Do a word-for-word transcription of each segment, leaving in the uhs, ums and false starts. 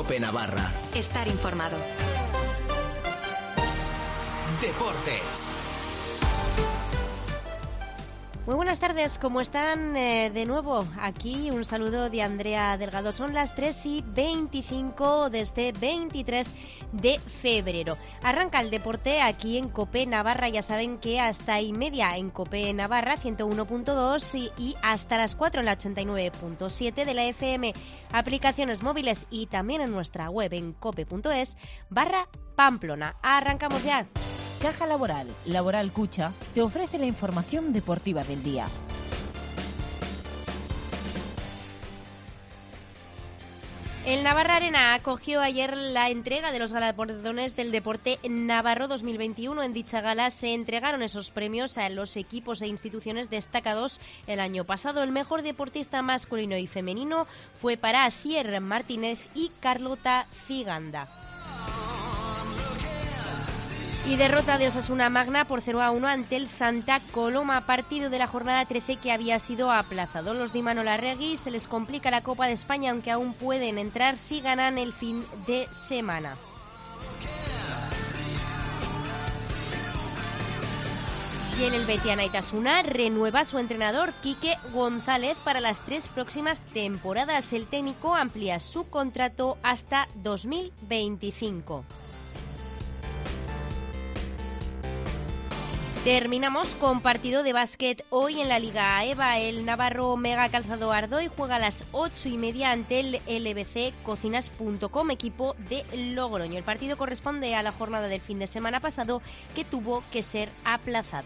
COPE Navarra. Estar informado. Deportes. Muy buenas tardes, ¿cómo están? Eh, de nuevo, aquí un saludo de Andrea Delgado. Son las tres y veinticinco de este veintitrés de febrero. Arranca el deporte aquí en COPE Navarra. Ya saben que hasta y media en COPE Navarra, ciento uno punto dos y, y hasta las cuatro en la ochenta y nueve punto siete de la F M, aplicaciones móviles y también en nuestra web en cope.es barra Pamplona. Arrancamos ya. Caja Laboral, Laboral Cucha, te ofrece la información deportiva del día. El Navarra Arena acogió ayer la entrega de los galardones del Deporte Navarro dos mil veintiuno. En dicha gala se entregaron esos premios a los equipos e instituciones destacados el año pasado. El mejor deportista masculino y femenino fue para Asier Martínez y Carlota Ciganda. Y derrota de Osasuna Magna por cero a uno ante el Santa Coloma, partido de la jornada trece que había sido aplazado. Los de Imanol Arregui se les complica la Copa de España, aunque aún pueden entrar si ganan el fin de semana. Y en el Betia Naitasuna renueva su entrenador Quique González para las tres próximas temporadas. El técnico amplía su contrato hasta dos mil veinticinco. Terminamos con partido de básquet hoy en la Liga EVA. El navarro Mega Calzado Ardoy juega a las ocho y media ante el L B C Cocinas punto com, equipo de Logroño. El partido corresponde a la jornada del fin de semana pasado, que tuvo que ser aplazado.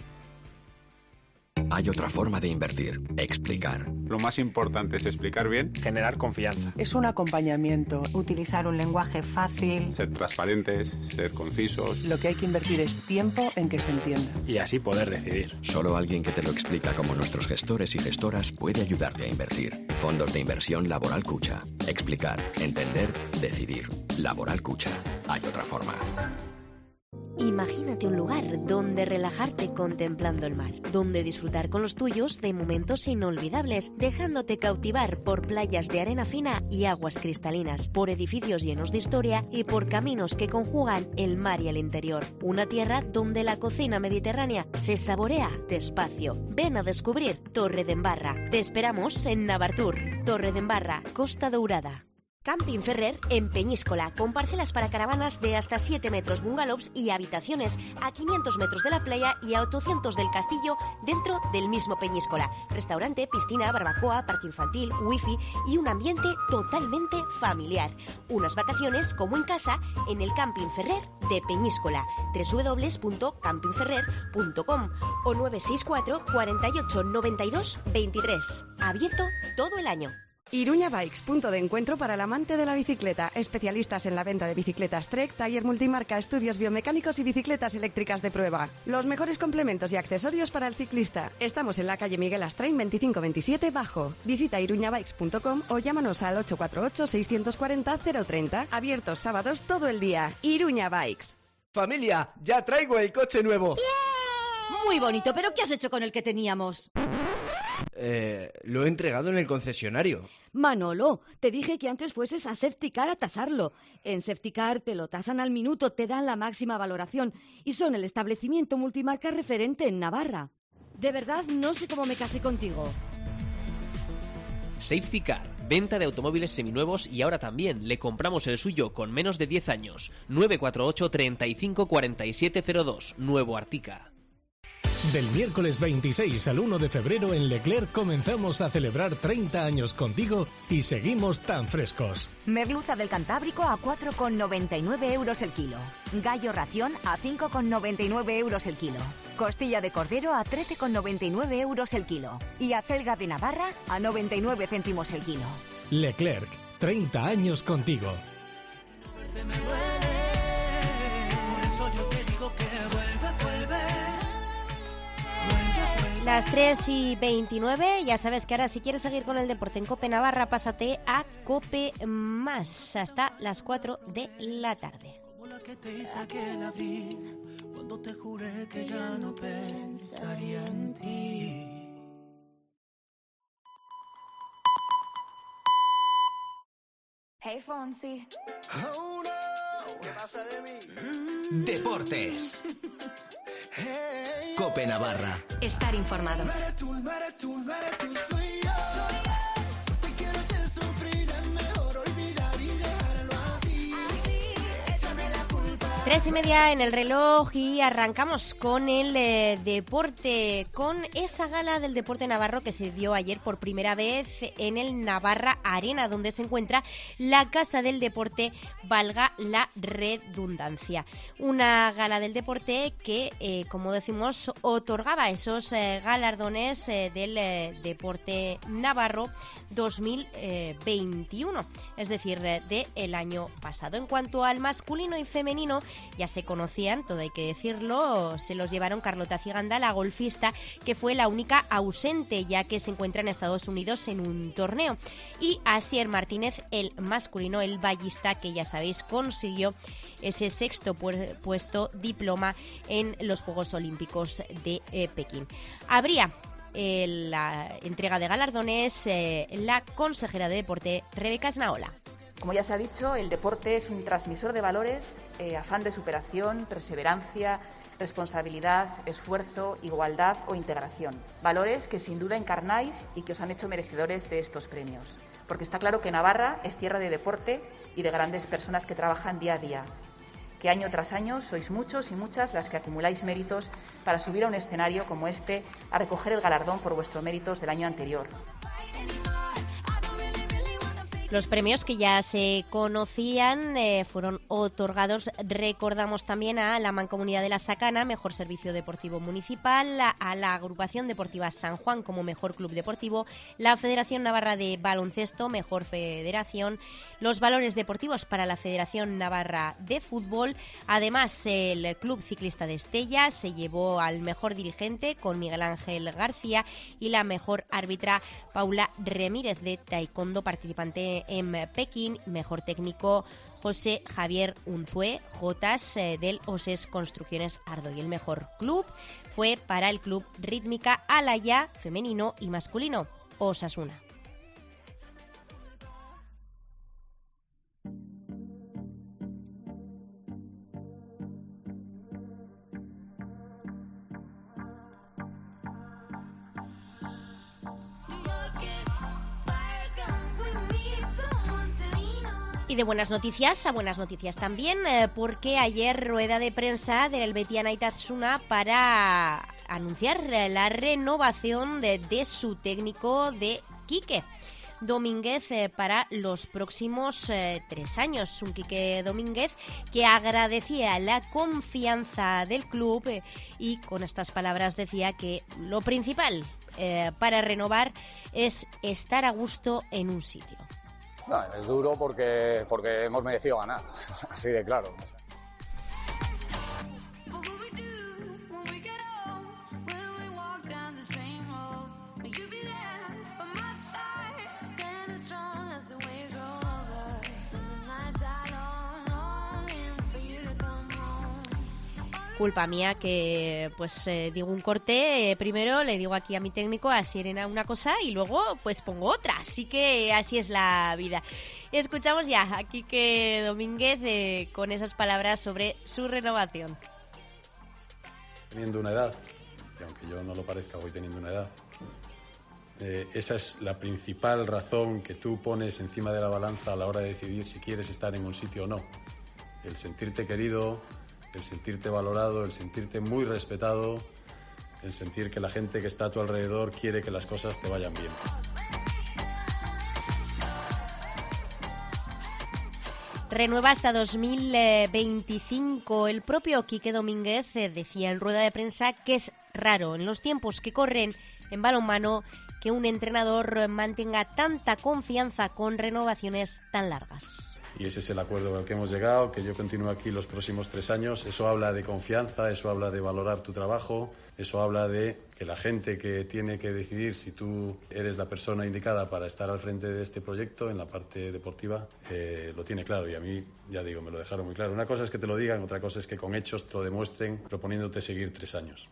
Hay otra forma de invertir, explicar. Lo más importante es explicar bien, generar confianza. Es un acompañamiento, utilizar un lenguaje fácil, ser transparentes, ser concisos. Lo que hay que invertir es tiempo en que se entienda. Y así poder decidir. Solo alguien que te lo explica como nuestros gestores y gestoras puede ayudarte a invertir. Fondos de inversión Laboral Cucha. Explicar, entender, decidir. Laboral Cucha. Hay otra forma. Imagínate un lugar donde relajarte contemplando el mar, donde disfrutar con los tuyos de momentos inolvidables, dejándote cautivar por playas de arena fina y aguas cristalinas, por edificios llenos de historia y por caminos que conjugan el mar y el interior. Una tierra donde la cocina mediterránea se saborea despacio. Ven a descubrir Torredembarra. Te esperamos en Navartur, Torredembarra, Costa Dourada. Camping Ferrer en Peñíscola, con parcelas para caravanas de hasta siete metros, bungalows y habitaciones a quinientos metros de la playa y a ochocientos del castillo dentro del mismo Peñíscola. Restaurante, piscina, barbacoa, parque infantil, wifi y un ambiente totalmente familiar. Unas vacaciones como en casa en el Camping Ferrer de Peñíscola. doble u doble u doble u punto camping ferrer punto com o nueve seis cuatro, cuarenta y ocho, noventa y dos, veintitrés. Abierto todo el año. Iruña Bikes, punto de encuentro para el amante de la bicicleta. Especialistas en la venta de bicicletas Trek, taller multimarca, estudios biomecánicos y bicicletas eléctricas de prueba. Los mejores complementos y accesorios para el ciclista. Estamos en la calle Miguel Astrain veinticinco veintisiete Bajo. Visita iruña bikes punto com o llámanos al ocho cuatro ocho, seis cuatro cero, cero tres cero. Abiertos sábados todo el día. Iruña Bikes. Familia, ya traigo el coche nuevo. ¡Bien! Muy bonito, pero ¿qué has hecho con el que teníamos? Eh, lo he entregado en el concesionario. Manolo, te dije que antes fueses a Safetycar a tasarlo. En Safetycar te lo tasan al minuto, te dan la máxima valoración y son el establecimiento multimarca referente en Navarra. De verdad, no sé cómo me casé contigo. Safetycar, venta de automóviles seminuevos y ahora también le compramos el suyo con menos de diez años. nueve cuatro ocho, treinta y cinco, cuarenta y siete cero dos, Nuevo Artica. Del miércoles veintiséis al uno de febrero en Leclerc comenzamos a celebrar treinta años contigo y seguimos tan frescos. Merluza del Cantábrico a cuatro con noventa y nueve euros el kilo. Gallo ración a cinco con noventa y nueve euros el kilo. Costilla de cordero a trece con noventa y nueve euros el kilo. Y acelga de Navarra a noventa y nueve céntimos el kilo. Leclerc, treinta años contigo. Por eso yo te digo que vuelve, vuelve. Las tres y veintinueve, ya sabes que ahora si quieres seguir con el deporte en COPE Navarra, pásate a COPE Más hasta las cuatro de la tarde. Como la que te hice aquel abril, cuando te juré que ya no pensaría en ti. Hey, Fonsi. Oh, no. ¿Qué pasa de mí? Mm. Deportes. Hey. Cope Navarra. Estar informado. No eres tú, no eres tú, no eres tú, soy yo. Soy yo. Te quiero hacer sufrir, es mejor olvidar y dejarlo así. Así, échame la culpa. Tres y media en el reloj y arrancamos con el eh, deporte, con esa gala del deporte navarro que se dio ayer por primera vez en el Navarra Arena, donde se encuentra la Casa del Deporte, valga la redundancia. Una gala del deporte que, eh, como decimos, otorgaba esos eh, galardones eh, del eh, deporte navarro dos mil veintiuno, es decir, eh, del año pasado. En cuanto al masculino y femenino, ya se conocían, todo hay que decirlo, se los llevaron Carlota Ciganda, la golfista, que fue la única ausente, ya que se encuentra en Estados Unidos en un torneo, y Asier Martínez, el masculino, el ballista, que ya sabéis consiguió ese sexto pu- puesto diploma en los Juegos Olímpicos de eh, Pekín. Habría eh, la entrega de galardones eh, la consejera de Deporte, Rebeca Snaola. Como ya se ha dicho, el deporte es un transmisor de valores, eh, afán de superación, perseverancia, responsabilidad, esfuerzo, igualdad o integración. Valores que sin duda encarnáis y que os han hecho merecedores de estos premios. Porque está claro que Navarra es tierra de deporte y de grandes personas que trabajan día a día. Que año tras año sois muchos y muchas las que acumuláis méritos para subir a un escenario como este a recoger el galardón por vuestros méritos del año anterior. Los premios que ya se conocían eh, fueron otorgados, recordamos también a la Mancomunidad de la Sacana, Mejor Servicio Deportivo Municipal, a, a la Agrupación Deportiva San Juan como Mejor Club Deportivo, la Federación Navarra de Baloncesto, Mejor Federación, los valores deportivos para la Federación Navarra de Fútbol. Además, el Club Ciclista de Estella se llevó al mejor dirigente con Miguel Ángel García y la mejor árbitra Paula Remírez de Taekwondo, participante en Pekín. Mejor técnico José Javier Unzué, Jotas eh, del Oses Construcciones Ardo. Y el mejor club fue para el Club Rítmica Alaya, femenino y masculino, Osasuna. Y de buenas noticias a buenas noticias también, eh, porque ayer rueda de prensa del Betia Naitasuna para anunciar la renovación de, de su técnico, de Quique Domínguez, eh, para los próximos eh, tres años. Un Quique Domínguez que agradecía la confianza del club eh, y con estas palabras decía que lo principal eh, para renovar es estar a gusto en un sitio. No, es duro porque, porque hemos merecido ganar, así de claro. Culpa mía que pues eh, digo un corte, eh, primero le digo aquí a mi técnico, a Sirena, una cosa y luego pues pongo otra, así que así es la vida. Escuchamos ya a Quique Domínguez eh, con esas palabras sobre su renovación. Teniendo una edad, que aunque yo no lo parezca voy teniendo una edad, eh, esa es la principal razón que tú pones encima de la balanza a la hora de decidir si quieres estar en un sitio o no. El sentirte querido, el sentirte valorado, el sentirte muy respetado, el sentir que la gente que está a tu alrededor quiere que las cosas te vayan bien. Renueva hasta dos mil veinticinco. El propio Quique Domínguez decía en rueda de prensa que es raro en los tiempos que corren en balonmano que un entrenador mantenga tanta confianza con renovaciones tan largas. Y ese es el acuerdo al que hemos llegado, que yo continúe aquí los próximos tres años. Eso habla de confianza, eso habla de valorar tu trabajo, eso habla de que la gente que tiene que decidir si tú eres la persona indicada para estar al frente de este proyecto en la parte deportiva, eh, lo tiene claro. Y a mí, ya digo, me lo dejaron muy claro. Una cosa es que te lo digan, otra cosa es que con hechos te lo demuestren proponiéndote seguir tres años.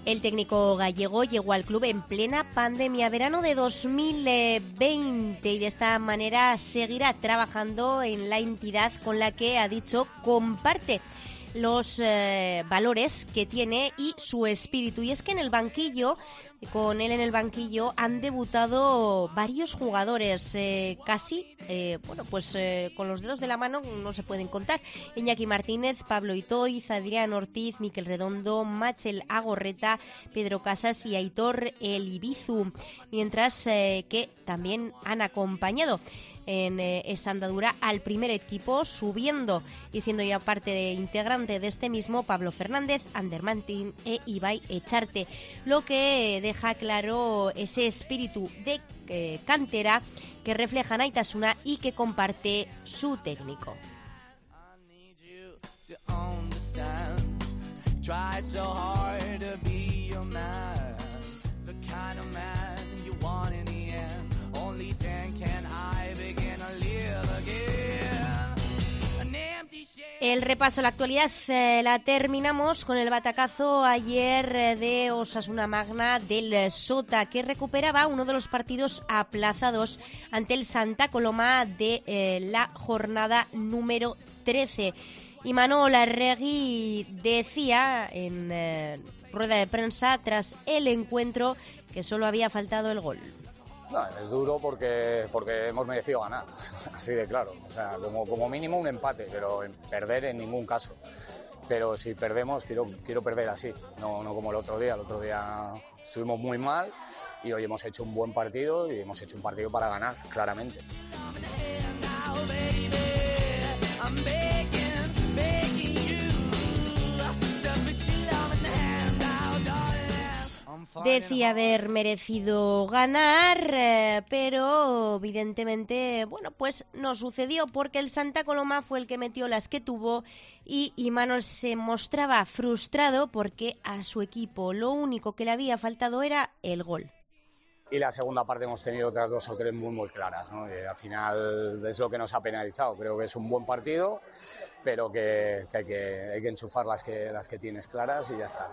El técnico gallego llegó al club en plena pandemia, verano de dos mil veinte, y de esta manera seguirá trabajando en la entidad con la que, ha dicho, comparte los eh, valores que tiene y su espíritu. Y es que en el banquillo, con él en el banquillo, han debutado varios jugadores, eh, casi, eh, bueno, pues eh, con los dedos de la mano no se pueden contar. Iñaki Martínez, Pablo Itoiz, Adrián Ortiz, Miquel Redondo, Machel Agorreta, Pedro Casas y Aitor Elibizu, mientras eh, que también han acompañado en eh, esa andadura al primer equipo, subiendo y siendo ya parte de, integrante de este mismo, Pablo Fernández, Ander Martín e Ibai Echarte, lo que deja claro ese espíritu de eh, cantera que refleja Naitasuna y que comparte su técnico. El repaso a la actualidad eh, la terminamos con el batacazo ayer eh, de Osasuna Magna del Sota, que recuperaba uno de los partidos aplazados ante el Santa Coloma de eh, la jornada número trece. Imanol Arregui decía en eh, rueda de prensa tras el encuentro que solo había faltado el gol. No, es duro porque, porque hemos merecido ganar, así de claro. O sea, como, como mínimo un empate, pero en perder en ningún caso. Pero si perdemos, quiero, quiero perder así, no, no como el otro día. El otro día estuvimos muy mal y hoy hemos hecho un buen partido y hemos hecho un partido para ganar, claramente. Decía haber merecido ganar, eh, pero evidentemente, bueno, pues no sucedió porque el Santa Coloma fue el que metió las que tuvo y Imanol se mostraba frustrado porque a su equipo lo único que le había faltado era el gol. Y la segunda parte hemos tenido otras dos o tres muy muy claras, ¿no? Y al final es lo que nos ha penalizado. Creo que es un buen partido, pero que, que, hay, que hay que enchufar las que, las que tienes claras y ya está.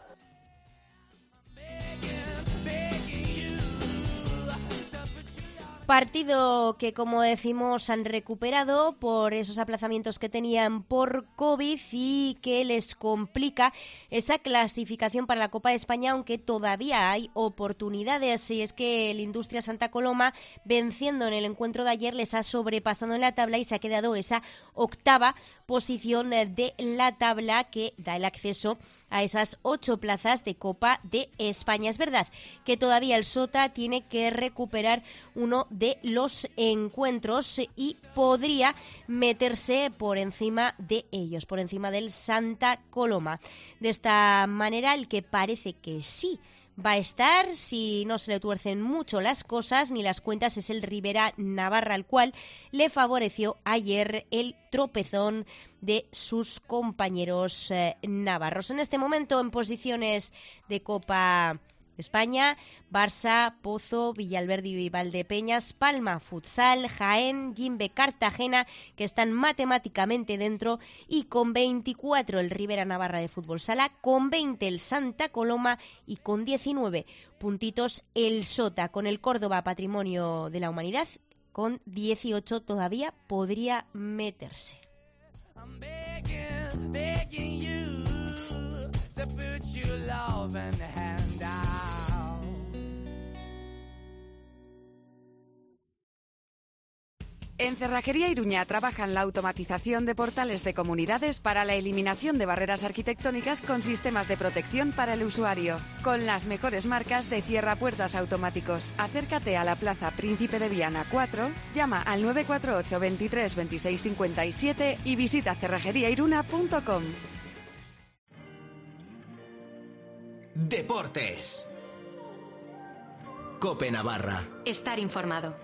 Partido que, como decimos, han recuperado por esos aplazamientos que tenían por COVID y que les complica esa clasificación para la Copa de España, aunque todavía hay oportunidades. Y es que el Industria Santa Coloma, venciendo en el encuentro de ayer, les ha sobrepasado en la tabla y se ha quedado esa octava posición de la tabla que da el acceso a esas ocho plazas de Copa de España. Es verdad que todavía el Sota tiene que recuperar uno de los encuentros y podría meterse por encima de ellos, por encima del Santa Coloma. De esta manera, el que parece que sí va a estar, si no se le tuercen mucho las cosas ni las cuentas, es el Rivera Navarra, al cual le favoreció ayer el tropezón de sus compañeros eh, navarros. En este momento, en posiciones de Copa España, Barça, Pozo, Villalverde y Valdepeñas, Palma, Futsal, Jaén, Jimbe, Cartagena, que están matemáticamente dentro, y con veinticuatro el Rivera Navarra de Fútbol Sala, con veinte el Santa Coloma y con diecinueve puntitos el Sota. Con el Córdoba Patrimonio de la Humanidad, con dieciocho todavía podría meterse. I'm begging, begging you to put your love in the hand out. En Cerrajería Iruña trabajan la automatización de portales de comunidades para la eliminación de barreras arquitectónicas con sistemas de protección para el usuario, con las mejores marcas de cierrapuertas automáticos. Acércate a la Plaza Príncipe de Viana cuatro, llama al nueve cuatro ocho, veintitrés, veintiséis, cincuenta y siete y visita cerrajería iruna punto com. Deportes. Cope Navarra. Estar informado.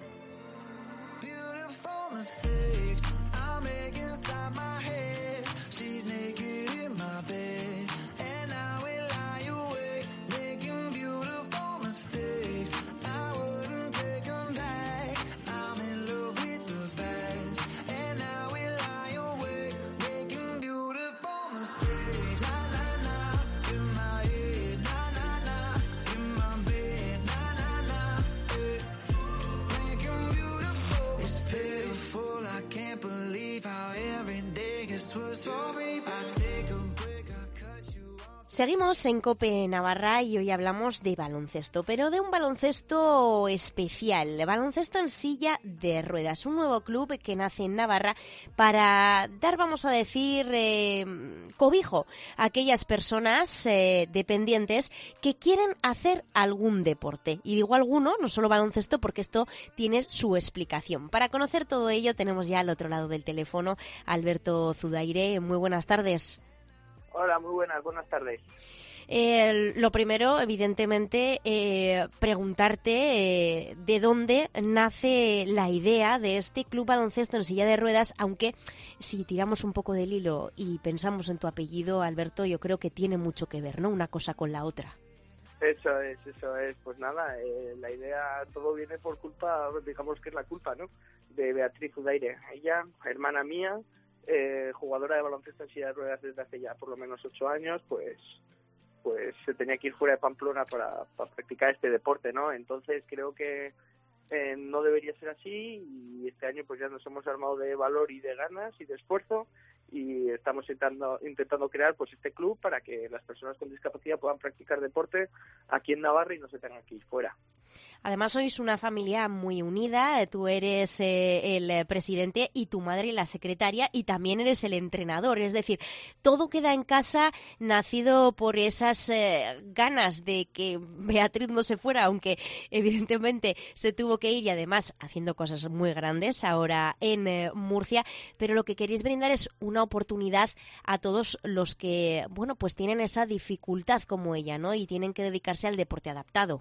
Mistakes I make inside my head. She's naked in my bed, and I will lie awake, making beautiful mistakes. I wouldn't take them back. I'm in love with the past, and I will lie awake, making beautiful mistakes. Na na na, in my head. Na na Seguimos en COPE Navarra y hoy hablamos de baloncesto, pero de un baloncesto especial, baloncesto en silla de ruedas, un nuevo club que nace en Navarra para dar, vamos a decir, eh, cobijo a aquellas personas eh, dependientes que quieren hacer algún deporte. Y digo alguno, no solo baloncesto, porque esto tiene su explicación. Para conocer todo ello tenemos ya al otro lado del teléfono a Alberto Zudaire. Muy buenas tardes. Hola, muy buenas, buenas tardes. Eh, lo primero, evidentemente, eh, preguntarte eh, de dónde nace la idea de este club baloncesto en silla de ruedas, aunque si tiramos un poco del hilo y pensamos en tu apellido, Alberto, yo creo que tiene mucho que ver, ¿no? Una cosa con la otra. Eso es, eso es. Pues nada, eh, la idea, todo viene por culpa, digamos que es la culpa, ¿no?, de Beatriz Zudaire. Ella, hermana mía, Eh, jugadora de baloncesto en silla de ruedas desde hace ya por lo menos ocho años, pues pues se tenía que ir fuera de Pamplona para, para practicar este deporte, ¿no? Entonces creo que eh, no debería ser así y este año pues ya nos hemos armado de valor y de ganas y de esfuerzo y estamos intentando intentando crear pues este club para que las personas con discapacidad puedan practicar deporte aquí en Navarra y no se tengan que ir fuera. Además sois una familia muy unida, tú eres eh, el presidente y tu madre la secretaria y también eres el entrenador, es decir, todo queda en casa nacido por esas eh, ganas de que Beatriz no se fuera, aunque evidentemente se tuvo que ir y además haciendo cosas muy grandes ahora en eh, Murcia, pero lo que queréis brindar es una oportunidad a todos los que, bueno, pues tienen esa dificultad como ella, ¿no? Y tienen que dedicarse al deporte adaptado.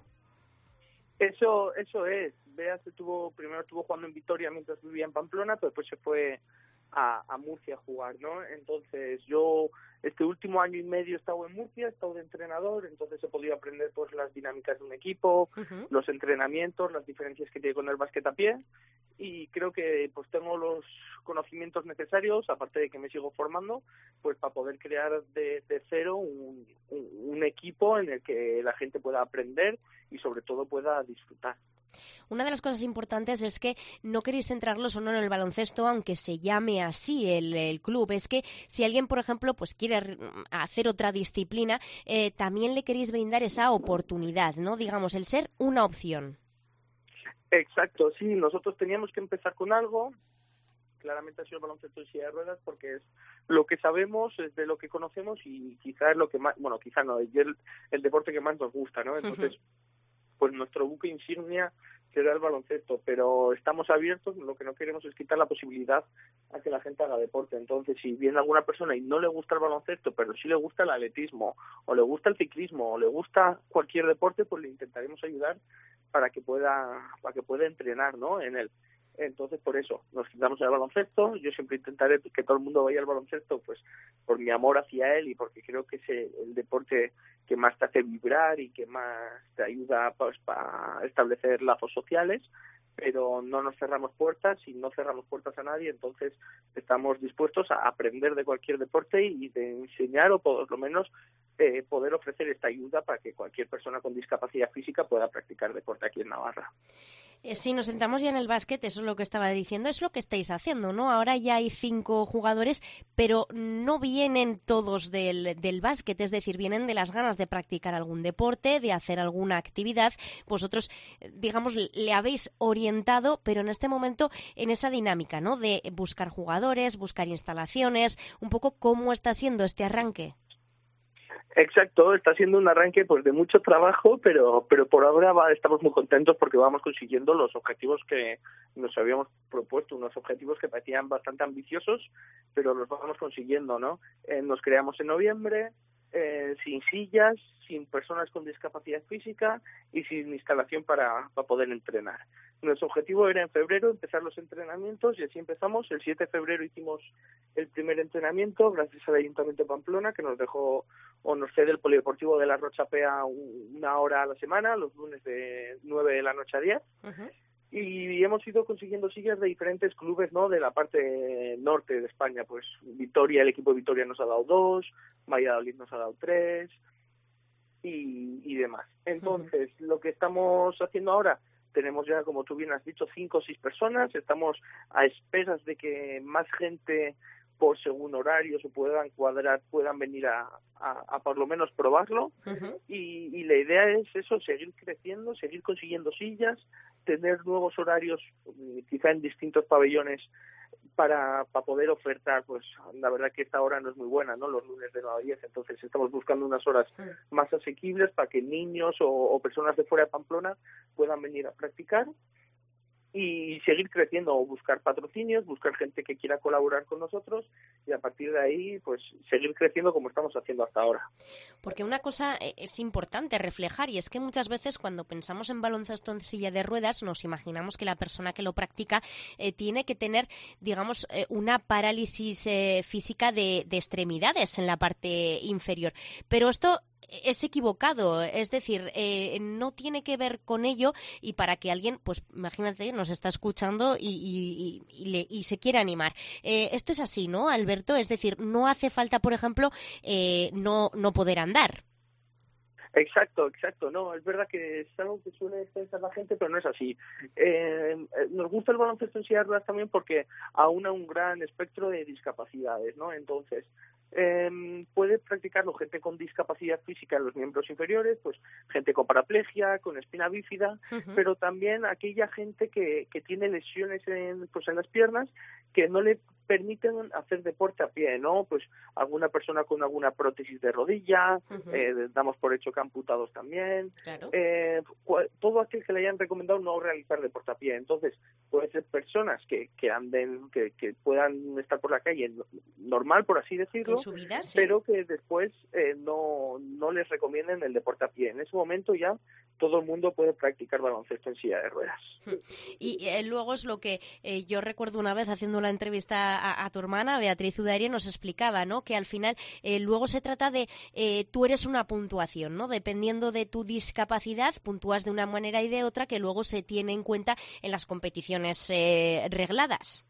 Eso eso es. Bea se tuvo, primero estuvo jugando en Vitoria mientras vivía en Pamplona, pero después se fue a, a Murcia a jugar, ¿no? Entonces yo este último año y medio he estado en Murcia, he estado de entrenador, entonces he podido aprender pues las dinámicas de un equipo, uh-huh. los entrenamientos, las diferencias que tiene con el básquet a pie y creo que pues tengo los conocimientos necesarios, aparte de que me sigo formando, pues para poder crear de, de cero un, un, un equipo en el que la gente pueda aprender y sobre todo pueda disfrutar. Una de las cosas importantes es que no queréis centrarlo solo en el baloncesto, aunque se llame así el, el club. Es que si alguien, por ejemplo, pues quiere hacer otra disciplina, eh, también le queréis brindar esa oportunidad, ¿no? Digamos, el ser una opción. Exacto, sí. Nosotros teníamos que empezar con algo. Claramente ha sido el baloncesto en silla de ruedas porque es lo que sabemos, es de lo que conocemos y quizás es lo que más, bueno, quizás no, es el, el deporte que más nos gusta, ¿no? Entonces, uh-huh. pues nuestro buque insignia será el baloncesto, pero estamos abiertos, lo que no queremos es quitar la posibilidad a que la gente haga deporte. Entonces, si viene alguna persona y no le gusta el baloncesto, pero sí le gusta el atletismo, o le gusta el ciclismo, o le gusta cualquier deporte, pues le intentaremos ayudar para que pueda, para que pueda entrenar, ¿no?, en él. Entonces, por eso, nos quitamos el baloncesto. Yo siempre intentaré que todo el mundo vaya al baloncesto, pues por mi amor hacia él y porque creo que es el deporte que más te hace vibrar y que más te ayuda pues, para establecer lazos sociales, pero no nos cerramos puertas y no cerramos puertas a nadie, entonces estamos dispuestos a aprender de cualquier deporte y de enseñar o por lo menos eh, poder ofrecer esta ayuda para que cualquier persona con discapacidad física pueda practicar deporte aquí en Navarra. Si nos sentamos ya en el básquet, eso es lo que estaba diciendo, es lo que estáis haciendo, ¿no? Ahora ya hay cinco jugadores, pero no vienen todos del, del básquet, es decir, vienen de las ganas de practicar algún deporte, de hacer alguna actividad. Vosotros, digamos, le habéis orientado, pero en este momento en esa dinámica, ¿no? De buscar jugadores, buscar instalaciones, un poco cómo está siendo este arranque. Exacto, está siendo un arranque pues de mucho trabajo, pero pero por ahora va, estamos muy contentos porque vamos consiguiendo los objetivos que nos habíamos propuesto, unos objetivos que parecían bastante ambiciosos, pero los vamos consiguiendo, ¿no? Eh, nos creamos en noviembre, eh, sin sillas, sin personas con discapacidad física y sin instalación para, para poder entrenar. Nuestro objetivo era en febrero empezar los entrenamientos y así empezamos. El siete de febrero hicimos el primer entrenamiento gracias al Ayuntamiento de Pamplona, que nos dejó o nos cede el Polideportivo de la Rocha Pea una hora a la semana, los lunes de nueve de la noche a diez. Uh-huh. Y hemos ido consiguiendo sillas de diferentes clubes, ¿no?, de la parte norte de España. Pues Vitoria, el equipo de Vitoria nos ha dado dos, Valladolid nos ha dado tres y, y demás. Entonces, uh-huh. lo que estamos haciendo ahora, tenemos ya, como tú bien has dicho, cinco o seis personas. Estamos a esperas de que más gente por según horarios o puedan cuadrar, puedan venir a, a, a por lo menos probarlo. Uh-huh. y, y la idea es eso, seguir creciendo, seguir consiguiendo sillas, tener nuevos horarios, quizá en distintos pabellones, para, para poder ofertar. Pues la verdad que esta hora no es muy buena, ¿no? Los lunes de nueve a diez, entonces estamos buscando unas horas uh-huh. más asequibles para que niños o, o personas de fuera de Pamplona puedan venir a practicar y seguir creciendo, o buscar patrocinios, buscar gente que quiera colaborar con nosotros y a partir de ahí pues seguir creciendo como estamos haciendo hasta ahora. Porque una cosa es importante reflejar, y es que muchas veces cuando pensamos en baloncesto en silla de ruedas nos imaginamos que la persona que lo practica eh, tiene que tener, digamos, eh, una parálisis eh, física de, de extremidades en la parte inferior. Pero esto es equivocado, es decir, eh, no tiene que ver con ello, y para que alguien, pues imagínate, nos está escuchando y, y, y, y, le, y se quiere animar. Eh, esto es así, ¿no, Alberto? Es decir, no hace falta, por ejemplo, eh, no, no poder andar. Exacto, exacto. No, es verdad que es algo que suele pensar la gente, pero no es así. Eh, nos gusta el baloncesto en silla de ruedas también porque aúna un gran espectro de discapacidades, ¿no? Entonces, eh, puede practicarlo gente con discapacidad física en los miembros inferiores, pues gente con paraplegia, con espina bífida, uh-huh. pero también aquella gente que, que tiene lesiones en, pues en las piernas que no le permiten hacer deporte a pie, ¿no? Pues alguna persona con alguna prótesis de rodilla, uh-huh. eh, damos por hecho que amputados también, claro. eh, todo aquel que le hayan recomendado no realizar deporte a pie. Entonces, puede ser personas que, que anden, que, que puedan estar por la calle normal, por así decirlo, su vida, sí. pero que después eh, no, no les recomienden el deporte a pie. En ese momento ya todo el mundo puede practicar baloncesto en silla de ruedas. Y eh, luego es lo que eh, yo recuerdo una vez haciendo la entrevista a, a tu hermana, Beatriz Udairi, nos explicaba, ¿no? Que al final eh, luego se trata de, eh, tú eres una puntuación, ¿no? Dependiendo de tu discapacidad, puntúas de una manera y de otra, que luego se tiene en cuenta en las competiciones eh, regladas.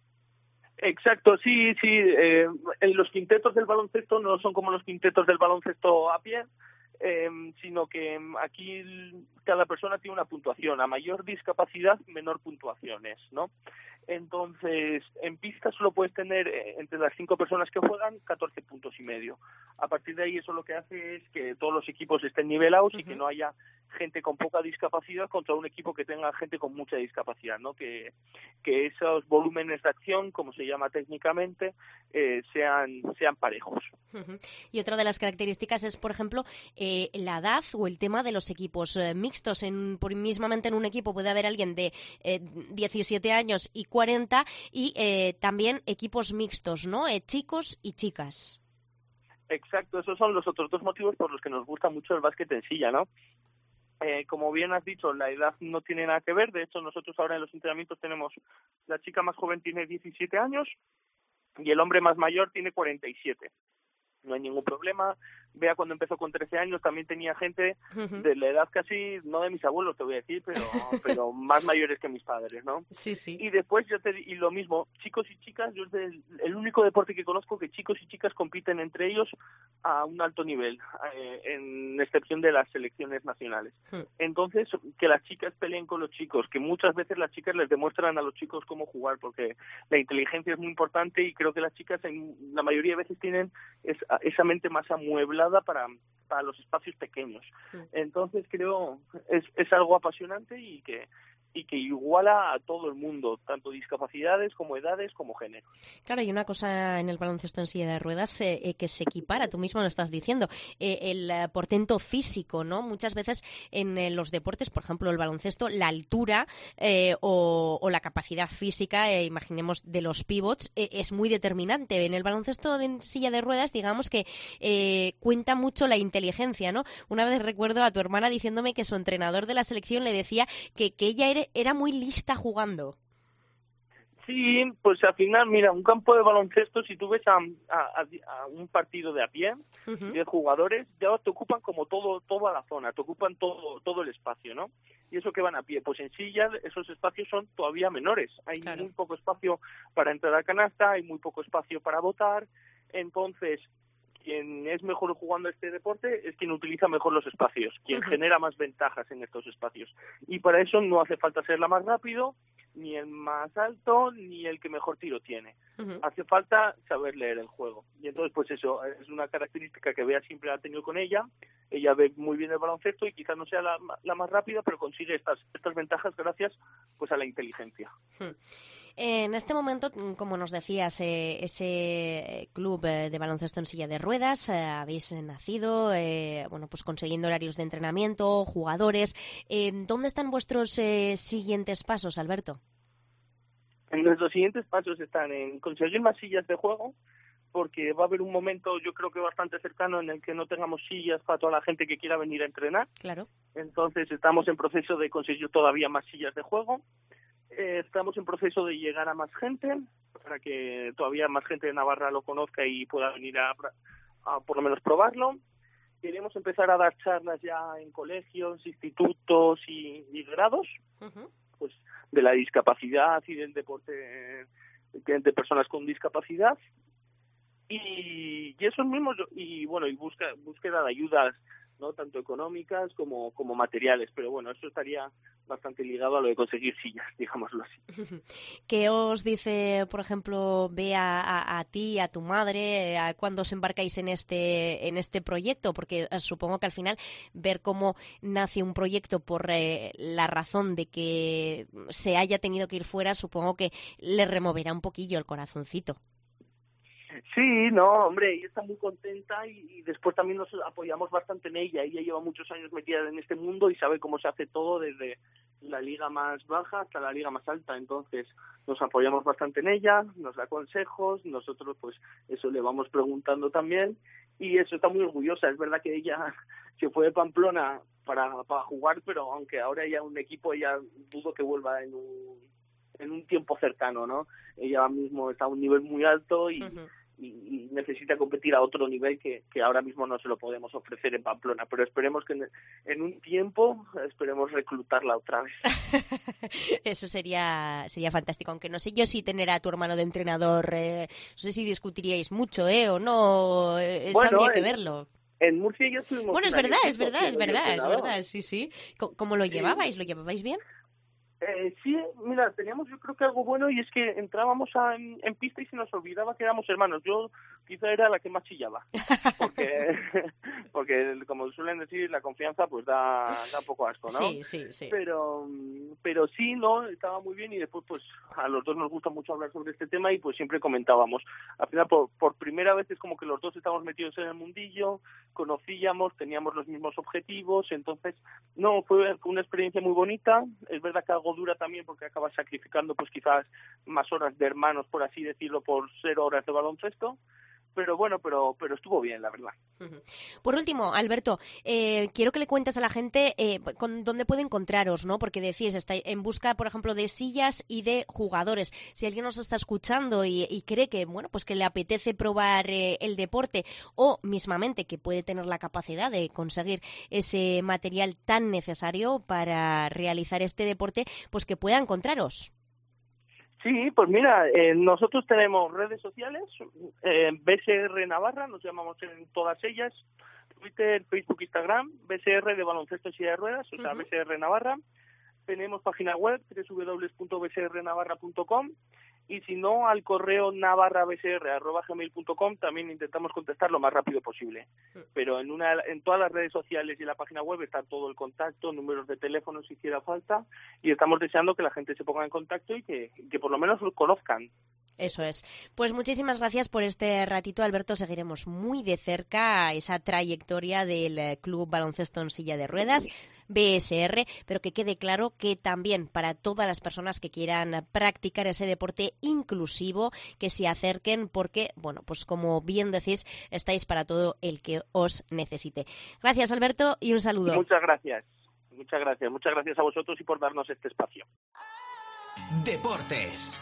Exacto, sí, sí. Eh, en los quintetos del baloncesto no son como los quintetos del baloncesto a pie, eh, sino que aquí cada persona tiene una puntuación. A mayor discapacidad, menor puntuaciones, ¿no? Entonces, en pista solo puedes tener, eh, entre las cinco personas que juegan, catorce puntos y medio. A partir de ahí, eso lo que hace es que todos los equipos estén nivelados uh-huh. y que no haya gente con poca discapacidad contra un equipo que tenga gente con mucha discapacidad, ¿no? Que, que esos volúmenes de acción, como se llama técnicamente, eh, sean, sean parejos. Uh-huh. Y otra de las características es, por ejemplo, eh, la edad o el tema de los equipos eh, mixtos. En, por, mismamente en un equipo puede haber alguien de eh, diecisiete años y cuarenta, y eh, también equipos mixtos, ¿no? Eh, chicos y chicas. Exacto, esos son los otros dos motivos por los que nos gusta mucho el básquet en silla, ¿no? Eh, como bien has dicho, la edad no tiene nada que ver. De hecho, nosotros ahora en los entrenamientos tenemos, la chica más joven tiene diecisiete años y el hombre más mayor tiene cuarenta y siete. No hay ningún problema. Bea, cuando empezó con trece años, también tenía gente uh-huh. de la edad casi, no de mis abuelos, te voy a decir, pero pero más mayores que mis padres, ¿no? Sí, sí. Y después, yo te y lo mismo, chicos y chicas, yo es el, el único deporte que conozco que chicos y chicas compiten entre ellos a un alto nivel, eh, en excepción de las selecciones nacionales. Uh-huh. Entonces, que las chicas peleen con los chicos, que muchas veces las chicas les demuestran a los chicos cómo jugar, porque la inteligencia es muy importante y creo que las chicas en la mayoría de veces tienen esa, esa mente más amueblada para, para los espacios pequeños. Sí. Entonces creo es es algo apasionante y que y que iguala a todo el mundo, tanto discapacidades como edades como géneros. Claro, hay una cosa en el baloncesto en silla de ruedas eh, eh, que se equipara, tú mismo lo estás diciendo, eh, el eh, portento físico, ¿no? Muchas veces en eh, los deportes, por ejemplo el baloncesto, la altura eh, o, o la capacidad física, eh, imaginemos de los pivots, eh, es muy determinante. En el baloncesto en silla de ruedas, digamos que eh, cuenta mucho la inteligencia, ¿no? Una vez recuerdo a tu hermana diciéndome que su entrenador de la selección le decía que, que ella era era muy lista jugando. Sí, pues al final, mira, un campo de baloncesto, si tú ves a, a, a un partido de a pie, uh-huh. diez jugadores, ya te ocupan como todo toda la zona, te ocupan todo todo el espacio, ¿no? Y eso que van a pie, pues en silla esos espacios son todavía menores. Hay claro. muy poco espacio para entrar a canasta, hay muy poco espacio para botar, entonces quien es mejor jugando este deporte es quien utiliza mejor los espacios, quien uh-huh. genera más ventajas en estos espacios. Y para eso no hace falta ser la más rápido, ni el más alto, ni el que mejor tiro tiene. Uh-huh. Hace falta saber leer el juego. Y entonces, pues eso, es una característica que Bea siempre ha tenido con ella. Ella ve muy bien el baloncesto y quizás no sea la, la más rápida, pero consigue estas, estas ventajas gracias pues a la inteligencia. Uh-huh. En este momento, como nos decías, eh, ese club de baloncesto en silla de ruedas, eh, habéis nacido, eh, bueno, pues consiguiendo horarios de entrenamiento, jugadores. Eh, ¿Dónde están vuestros eh, siguientes pasos, Alberto? Nuestros siguientes pasos están en conseguir más sillas de juego, porque va a haber un momento, yo creo que bastante cercano, en el que no tengamos sillas para toda la gente que quiera venir a entrenar. Claro. Entonces estamos en proceso de conseguir todavía más sillas de juego. Eh, estamos en proceso de llegar a más gente, para que todavía más gente de Navarra lo conozca y pueda venir a, a por lo menos probarlo. Queremos empezar a dar charlas ya en colegios, institutos y, y grados, uh-huh. pues de la discapacidad y del deporte de, de personas con discapacidad. Y, y eso mismo, y bueno, y busca, búsqueda de ayudas, no tanto económicas como, como materiales, pero bueno, eso estaría bastante ligado a lo de conseguir sillas, digámoslo así. ¿Qué os dice, por ejemplo, Bea a, a ti, a tu madre, a cuando os embarcáis en este en este proyecto? Porque eh, supongo que al final ver cómo nace un proyecto por eh, la razón de que se haya tenido que ir fuera, supongo que le removerá un poquillo el corazoncito. Sí, no, hombre, ella está muy contenta y, y después también nos apoyamos bastante en ella. Ella lleva muchos años metida en este mundo y sabe cómo se hace todo desde la liga más baja hasta la liga más alta. Entonces nos apoyamos bastante en ella, nos da consejos, nosotros pues eso le vamos preguntando también y eso está muy orgullosa. Es verdad que ella se fue de Pamplona para, para jugar, pero aunque ahora ya un equipo, ella dudo que vuelva en un, en un tiempo cercano, ¿no? Ella ahora mismo está a un nivel muy alto y... Uh-huh. Y, y necesita competir a otro nivel que, que ahora mismo no se lo podemos ofrecer en Pamplona, pero esperemos que en, en un tiempo esperemos reclutarla otra vez. Eso sería sería fantástico, aunque no sé yo si tener a tu hermano de entrenador, eh, no sé si discutiríais mucho, ¿eh? O no, eso bueno, habría que verlo. En Murcia ya estuvimos... Bueno, es verdad, es verdad, es verdad, es verdad, sí, sí. ¿Cómo lo llevabais? Sí. ¿Lo llevabais bien? Eh, sí, mira, teníamos yo creo que algo bueno y es que entrábamos a, en, en pista y se nos olvidaba que éramos hermanos. Yo quizá era la que más chillaba, porque, porque como suelen decir, la confianza pues da, da un poco asco, ¿no? Sí, sí, sí. Pero, pero sí, no, estaba muy bien y después pues a los dos nos gusta mucho hablar sobre este tema y pues siempre comentábamos. Al final por, por primera vez es como que los dos estábamos metidos en el mundillo, conocíamos, teníamos los mismos objetivos, entonces no, fue una experiencia muy bonita. Es verdad que algo dura también porque acabas sacrificando pues quizás más horas de hermanos, por así decirlo, por ser horas de baloncesto, pero bueno, pero pero estuvo bien, la verdad. Por último, Alberto, eh, quiero que le cuentes a la gente eh, con dónde puede encontraros, ¿no? Porque decís, está en busca, por ejemplo, de sillas y de jugadores. Si alguien nos está escuchando y, y cree que, bueno, pues que le apetece probar eh, el deporte o mismamente que puede tener la capacidad de conseguir ese material tan necesario para realizar este deporte, pues que pueda encontraros. Sí, pues mira, eh, nosotros tenemos redes sociales, eh, B S R Navarra, nos llamamos en todas ellas, Twitter, Facebook, Instagram, B S R de baloncesto y silla de ruedas, o sea, uh-huh. B S R Navarra. Tenemos página web, doble u doble u doble u punto b s r navarra punto com, y si no, al correo navarra b s r arroba gmail punto com también intentamos contestar lo más rápido posible. Sí. Pero en una en todas las redes sociales y en la página web está todo el contacto, números de teléfono si hiciera falta, y estamos deseando que la gente se ponga en contacto y que, que por lo menos lo conozcan. Eso es. Pues muchísimas gracias por este ratito, Alberto. Seguiremos muy de cerca esa trayectoria del Club Baloncesto en Silla de Ruedas, B S R, pero que quede claro que también para todas las personas que quieran practicar ese deporte inclusivo, que se acerquen porque, bueno, pues como bien decís, estáis para todo el que os necesite. Gracias, Alberto, y un saludo. Muchas gracias. Muchas gracias. Muchas gracias a vosotros y por darnos este espacio. Deportes.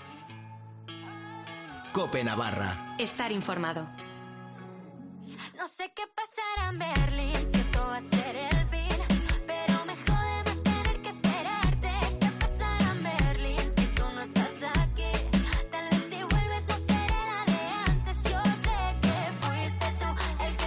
Cope Navarra. Estar informado. No sé qué pasará en Berlín, si esto va a ser el fin, pero me jode más tener que esperarte. ¿Qué pasará en Berlín si tú no estás aquí? Tal vez si vuelves no seré la de antes. Yo sé que fuiste tú el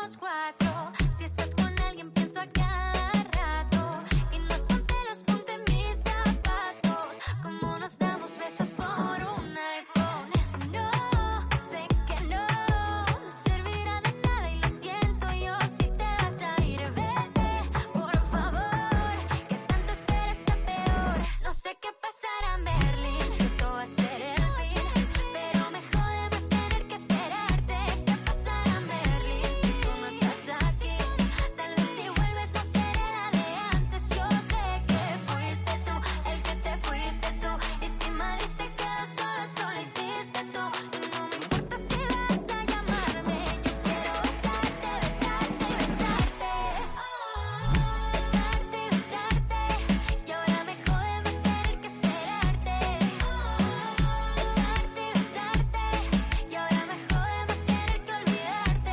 somos cuatro. Si estás con alguien pienso a cada rato. Y no son celos, ponte en mis zapatos. Como nos damos besos por un iPhone. No, sé que no servirá de nada y lo siento yo. Si te vas a ir, vete, por favor. Que tanta espera está peor. No sé qué pasará en Berlín, si esto va a ser el fin. Pero me jode más tener que esperarte. ¿Qué pasará en Berlín si tú no estás aquí? Tal vez si vuelves no seré la de antes. Yo sé que fuiste tú, el que te fuiste tú. Y si Madrid se queda solo, solo hiciste tú. No me importa si vas a llamarme. Yo quiero besarte, besarte, besarte. Besarte, besarte. Y ahora me jode más tener que esperarte. Besarte, besarte. Y ahora me jode más tener que olvidarte.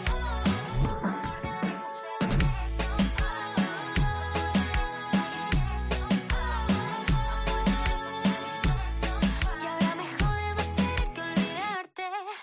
Y ahora me jode más tener que olvidarte.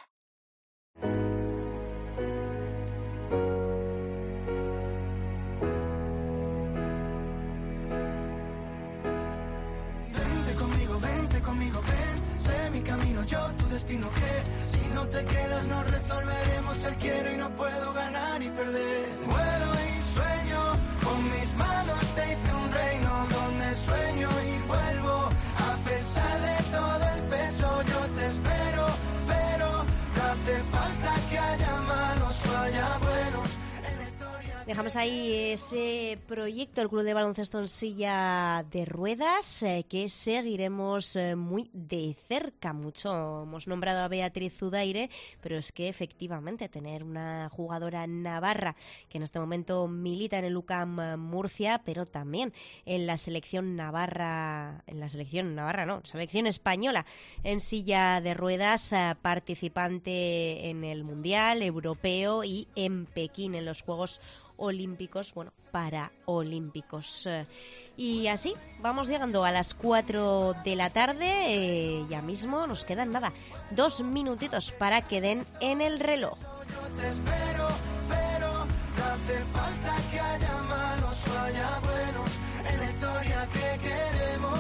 Vente conmigo, vente conmigo, ven. Sé mi camino, yo tu destino, que si no te quedas no resolveremos el quiero y no puedo ganar y perder. Vuelo y sueño, con mis manos te hice un reino donde sueño y vuelvo. A pesar de todo el peso yo te espero, pero no hace falta que haya malos o haya buenos. Dejamos ahí ese proyecto, el Club de Baloncesto en Silla de Ruedas, eh, que seguiremos eh, muy de cerca. Mucho hemos nombrado a Beatriz Zudaire, pero es que efectivamente tener una jugadora navarra que en este momento milita en el U C A M Murcia, pero también en la selección navarra, en la selección navarra no, selección española en silla de ruedas, eh, participante en el Mundial Europeo y en Pekín en los Juegos Olímpicos, bueno, paraolímpicos. Eh, y así vamos llegando a las cuatro de la tarde. Eh, ya mismo nos quedan nada, dos minutitos para que den en el reloj. Yo te espero, pero no hace falta que haya malos o haya buenos en la historia que queremos.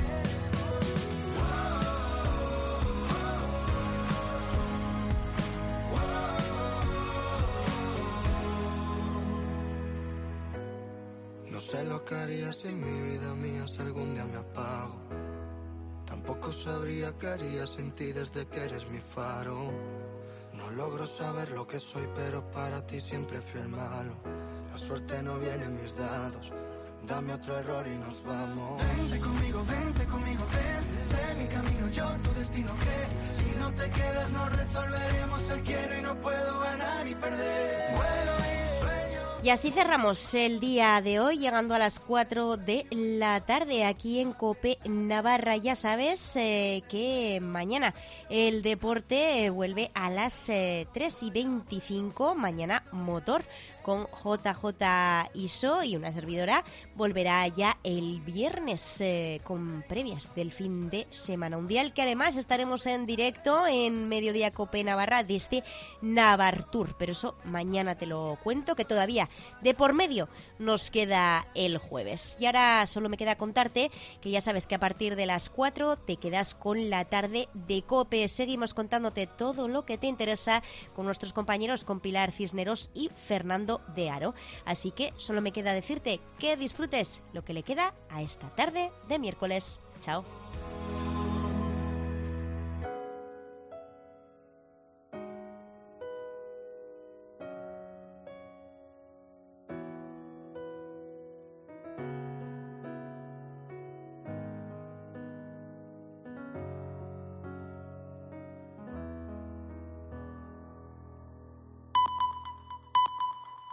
No sé lo que haría sin mi vida mía si algún día me apago. Tampoco sabría qué haría sin ti desde que eres mi faro. No logro saber lo que soy, pero para ti siempre fui el malo. La suerte no viene en mis dados. Dame otro error y nos vamos. Vente conmigo, vente conmigo, ven. Sé mi camino, yo tu destino, que si no te quedas no resolveremos el quiero y no puedo ganar y perder. Vuelo y sueño. Y así cerramos el día de hoy, llegando a las cuatro de la tarde aquí en COPE Navarra. Ya sabes eh, que mañana el deporte vuelve a las eh, tres y veinticinco, mañana motor con J J Iso, y una servidora volverá ya el viernes eh, con previas del fin de semana mundial, que además estaremos en directo en Mediodía COPE Navarra desde Navartur, pero eso mañana te lo cuento, que todavía de por medio nos queda el jueves. Y ahora solo me queda contarte que ya sabes que a partir de las cuatro te quedas con la tarde de COPE. Seguimos contándote todo lo que te interesa con nuestros compañeros, con Pilar Cisneros y Fernando de Aro. Así que solo me queda decirte que disfrutes lo que le queda a esta tarde de miércoles. Chao.